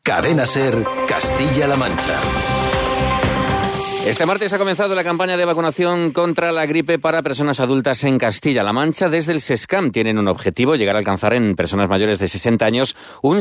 Cadena SER, Castilla-La Mancha. Este martes ha comenzado la campaña de vacunación contra la gripe para personas adultas en Castilla-La Mancha. Desde el SESCAM tienen un objetivo, llegar a alcanzar en personas mayores de 60 años un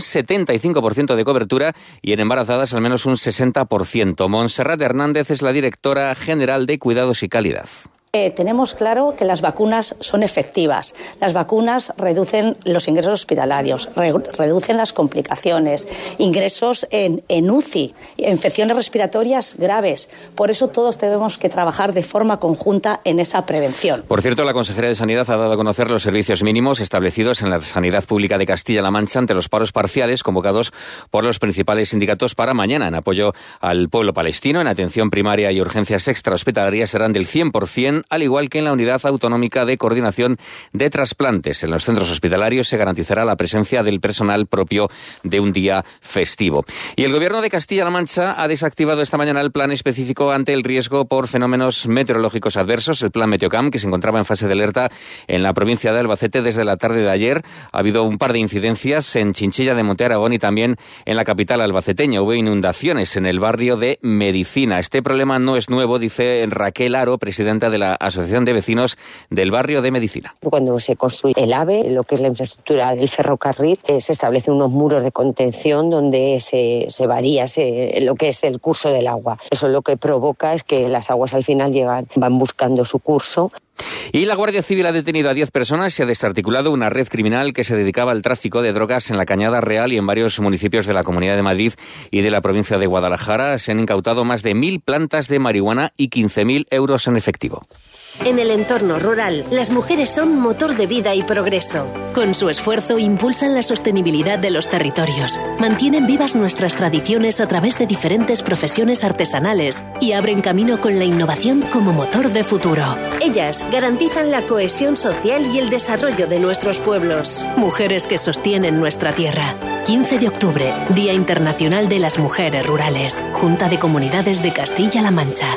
75% de cobertura y en embarazadas al menos un 60%. Montserrat Hernández es la directora general de Cuidados y Calidad. Tenemos claro que las vacunas son efectivas. Las vacunas reducen los ingresos hospitalarios, reducen las complicaciones, ingresos en UCI, infecciones respiratorias graves. Por eso todos tenemos que trabajar de forma conjunta en esa prevención. Por cierto, la Consejería de Sanidad ha dado a conocer los servicios mínimos establecidos en la sanidad pública de Castilla-La Mancha ante los paros parciales convocados por los principales sindicatos para mañana en apoyo al pueblo palestino. En atención primaria y urgencias extrahospitalarias serán del 100%, al igual que en la Unidad Autonómica de Coordinación de Trasplantes. En los centros hospitalarios se garantizará la presencia del personal propio de un día festivo. Y el Gobierno de Castilla-La Mancha ha desactivado esta mañana el plan específico ante el riesgo por fenómenos meteorológicos adversos, el plan Meteocam, que se encontraba en fase de alerta en la provincia de Albacete desde la tarde de ayer. Ha habido un par de incidencias en Chinchilla de Monte Aragón y también en la capital albaceteña. Hubo inundaciones en el barrio de Medicina. Este problema no es nuevo, dice Raquel Aro, presidenta de la Asociación de Vecinos del barrio de Medicina. Cuando se construye el AVE, lo que es la infraestructura del ferrocarril, se establecen unos muros de contención donde se varía lo que es el curso del agua. Eso lo que provoca es que las aguas al final van buscando su curso. Y la Guardia Civil ha detenido a 10 personas y ha desarticulado una red criminal que se dedicaba al tráfico de drogas en la Cañada Real y en varios municipios de la Comunidad de Madrid y de la provincia de Guadalajara. Se han incautado más de 1.000 plantas de marihuana y 15.000 euros en efectivo. En el entorno rural, las mujeres son motor de vida y progreso. Con su esfuerzo impulsan la sostenibilidad de los territorios, mantienen vivas nuestras tradiciones a través de diferentes profesiones artesanales y abren camino con la innovación como motor de futuro. Ellas garantizan la cohesión social y el desarrollo de nuestros pueblos. Mujeres que sostienen nuestra tierra. 15 de octubre, Día Internacional de las Mujeres Rurales. Junta de Comunidades de Castilla-La Mancha.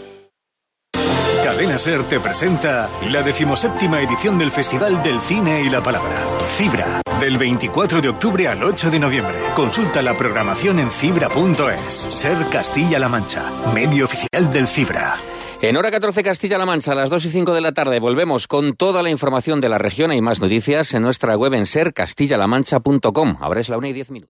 Cadena SER te presenta la 17ª edición del Festival del Cine y la Palabra, Cibra, del 24 de octubre al 8 de noviembre. Consulta la programación en cibra.es. SER Castilla-La Mancha, medio oficial del Cibra. En hora 14 Castilla-La Mancha, a las 2 y 5 de la tarde, volvemos con toda la información de la región y más noticias en nuestra web en sercastillalamancha.com. Ahora es la 1:10.